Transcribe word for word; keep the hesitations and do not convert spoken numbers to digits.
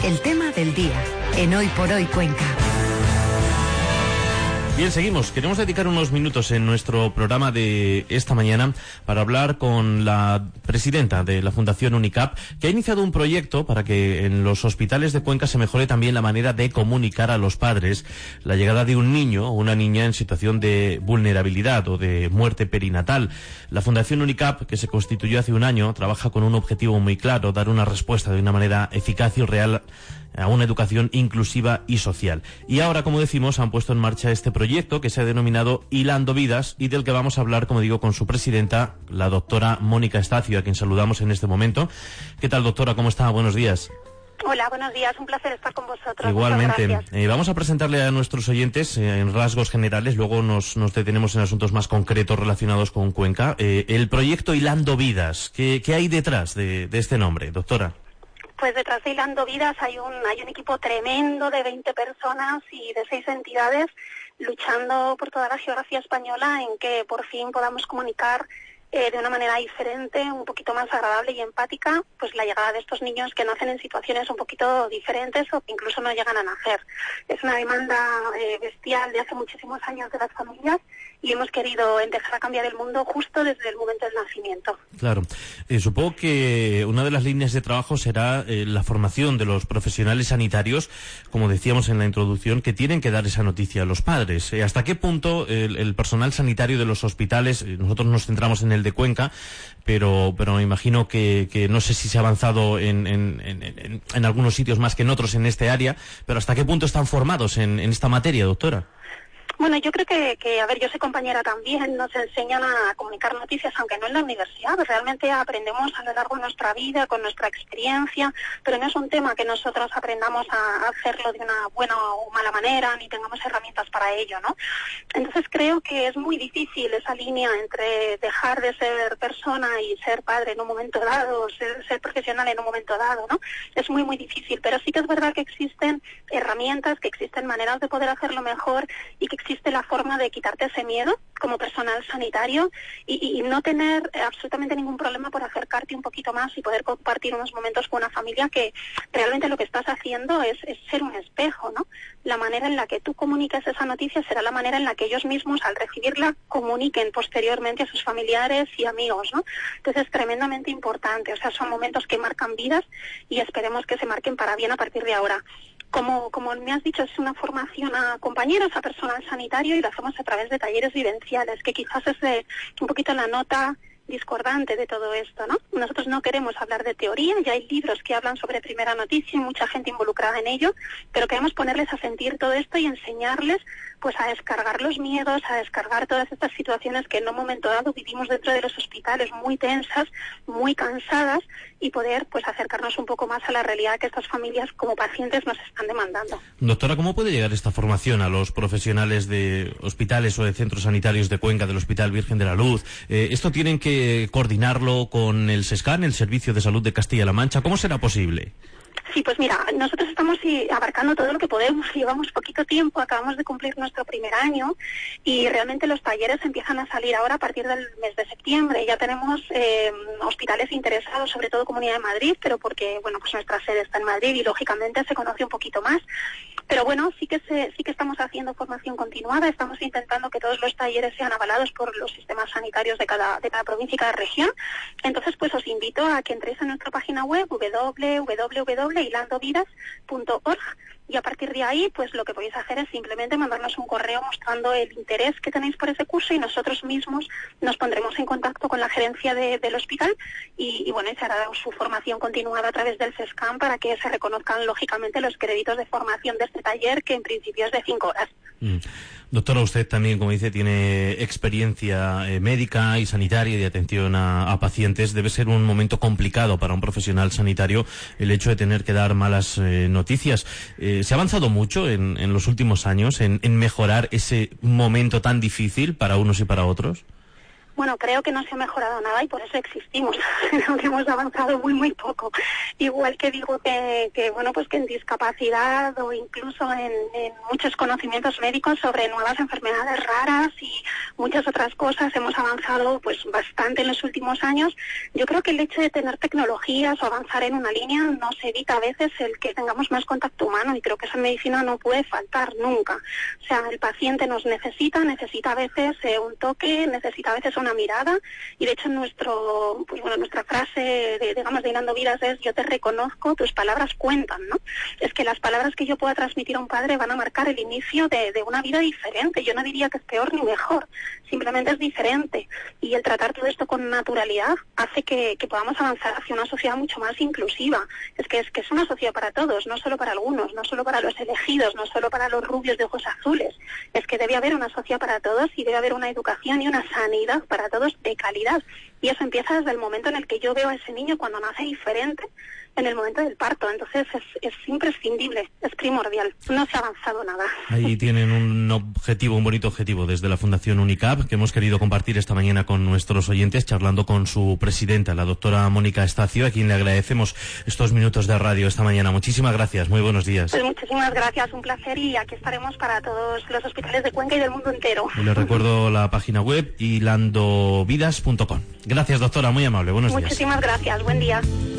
El tema del día, en Hoy por Hoy Cuenca. Bien, seguimos. Queremos dedicar unos minutos en nuestro programa de esta mañana para hablar con la presidenta de la Fundación UNICAP, que ha iniciado un proyecto para que en los hospitales de Cuenca se mejore también la manera de comunicar a los padres la llegada de un niño o una niña en situación de vulnerabilidad o de muerte perinatal. La Fundación UNICAP, que se constituyó hace un año, trabaja con un objetivo muy claro: dar una respuesta de una manera eficaz y real a una educación inclusiva y social. Y ahora, como decimos, han puesto en marcha este proyecto que se ha denominado Hilando Vidas y del que vamos a hablar, como digo, con su presidenta, la doctora Mónica Estacio, a quien saludamos en este momento. ¿Qué tal, doctora? ¿Cómo está? Buenos días. Hola, buenos días. Un placer estar con vosotros. Igualmente. Eh, vamos a presentarle a nuestros oyentes eh, en rasgos generales, luego nos, nos detenemos en asuntos más concretos relacionados con Cuenca. Eh, el proyecto Hilando Vidas, ¿qué, qué hay detrás de, de este nombre, doctora? Pues detrás de Hilando Vidas hay un, hay un equipo tremendo de veinte personas y de seis entidades luchando por toda la geografía española en que por fin podamos comunicar eh, de una manera diferente, un poquito más agradable y empática, pues la llegada de estos niños que nacen en situaciones un poquito diferentes o que incluso no llegan a nacer. Es una demanda eh, bestial de hace muchísimos años de las familias y hemos querido empezar a cambiar el mundo justo desde el momento del nacimiento. Claro. Eh, supongo que una de las líneas de trabajo será eh, la formación de los profesionales sanitarios, como decíamos en la introducción, que tienen que dar esa noticia a los padres. Eh, ¿Hasta qué punto el, el personal sanitario de los hospitales, eh, nosotros nos centramos en el de Cuenca, pero pero me imagino que, que no sé si se ha avanzado en, en, en, en algunos sitios más que en otros en este área, pero ¿hasta qué punto están formados en, en esta materia, doctora? Bueno, yo creo que, que, a ver, yo soy compañera también, nos enseñan a comunicar noticias, aunque no en la universidad, realmente aprendemos a lo largo de nuestra vida, con nuestra experiencia, pero no es un tema que nosotros aprendamos a hacerlo de una buena o mala manera, ni tengamos herramientas para ello, ¿no? Entonces creo que es muy difícil esa línea entre dejar de ser persona y ser padre en un momento dado, ser, ser profesional en un momento dado, ¿no? Es muy, muy difícil, pero sí que es verdad que existen herramientas, que existen maneras de poder hacerlo mejor y que existe la forma de quitarte ese miedo como personal sanitario y, y no tener absolutamente ningún problema por acercarte un poquito más y poder compartir unos momentos con una familia que realmente lo que estás haciendo es, es ser un espejo, ¿no? La manera en la que tú comuniques esa noticia será la manera en la que ellos mismos, al recibirla, comuniquen posteriormente a sus familiares y amigos, ¿no? Entonces es tremendamente importante, o sea, son momentos que marcan vidas y esperemos que se marquen para bien a partir de ahora. Como, como me has dicho, es una formación a compañeros, a personal sanitario, y lo hacemos a través de talleres vivenciales, que quizás es de, un poquito la nota discordante de todo esto, ¿no? Nosotros no queremos hablar de teoría, ya hay libros que hablan sobre primera noticia y mucha gente involucrada en ello, pero queremos ponerles a sentir todo esto y enseñarles pues a descargar los miedos, a descargar todas estas situaciones que en un momento dado vivimos dentro de los hospitales muy tensas, muy cansadas, y poder pues acercarnos un poco más a la realidad que estas familias como pacientes nos están demandando. Doctora, ¿cómo puede llegar esta formación a los profesionales de hospitales o de centros sanitarios de Cuenca, del Hospital Virgen de la Luz? Eh, ¿Esto tienen que coordinarlo con el SESCAN, el Servicio de Salud de Castilla-La Mancha? ¿Cómo será posible? Sí, pues mira, nosotros estamos sí, abarcando todo lo que podemos, llevamos poquito tiempo, acabamos de cumplir nuestro primer año y realmente los talleres empiezan a salir ahora a partir del mes de septiembre. Ya tenemos eh, hospitales interesados, sobre todo Comunidad de Madrid, pero porque, bueno, pues nuestra sede está en Madrid y lógicamente se conoce un poquito más. Pero bueno, sí que se, sí que estamos haciendo formación continuada, estamos intentando que todos los talleres sean avalados por los sistemas sanitarios de cada, de cada provincia y cada región. Entonces, pues os invito a que entréis a nuestra página web doble u doble u doble u punto hilando vidas punto org y a partir de ahí, pues lo que podéis hacer es simplemente mandarnos un correo mostrando el interés que tenéis por ese curso y nosotros mismos nos pondremos en contacto con la gerencia de, del hospital y, y bueno, se hará su formación continuada a través del SESCAN para que se reconozcan lógicamente los créditos de formación de este taller, que en principio es de cinco horas. Mm. Doctora, usted también, como dice, tiene experiencia eh, médica y sanitaria y de atención a, a pacientes. Debe ser un momento complicado para un profesional sanitario el hecho de tener que dar malas eh, noticias. Eh, ¿Se ha avanzado mucho en, en los últimos años en, en mejorar ese momento tan difícil para unos y para otros? Bueno, creo que no se ha mejorado nada y por eso existimos. Creo que hemos avanzado muy, muy poco. Igual que digo que, que bueno, pues que en discapacidad o incluso en, en muchos conocimientos médicos sobre nuevas enfermedades raras y muchas otras cosas hemos avanzado pues bastante en los últimos años. Yo creo que el hecho de tener tecnologías o avanzar en una línea nos evita a veces el que tengamos más contacto humano y creo que esa medicina no puede faltar nunca. O sea, el paciente nos necesita, necesita a veces eh, un toque, necesita a veces una mirada y de hecho nuestro pues bueno nuestra frase de, digamos de Hilando Vidas es yo te reconozco, tus palabras cuentan, ¿no? Es que las palabras que yo pueda transmitir a un padre van a marcar el inicio de, de una vida diferente. Yo no diría que es peor ni mejor, simplemente es diferente y el tratar todo esto con naturalidad hace que, que podamos avanzar hacia una sociedad mucho más inclusiva. Es que es que es una sociedad para todos, no solo para algunos, no solo para los elegidos, no solo para los rubios de ojos azules. Es que debe haber una sociedad para todos y debe haber una educación y una sanidad para todos de calidad. Y eso empieza desde el momento en el que yo veo a ese niño cuando nace diferente, en el momento del parto. Entonces es, es imprescindible, es primordial. No se ha avanzado nada. Ahí tienen un objetivo, un bonito objetivo desde la Fundación UNICAP que hemos querido compartir esta mañana con nuestros oyentes, charlando con su presidenta, la doctora Mónica Estacio, a quien le agradecemos estos minutos de radio esta mañana. Muchísimas gracias, muy buenos días. Pues muchísimas gracias, un placer y aquí estaremos para todos los hospitales de Cuenca y del mundo entero. Les recuerdo la página web hilando vidas punto com. Gracias, doctora, muy amable, buenos días. Muchísimas gracias, buen día.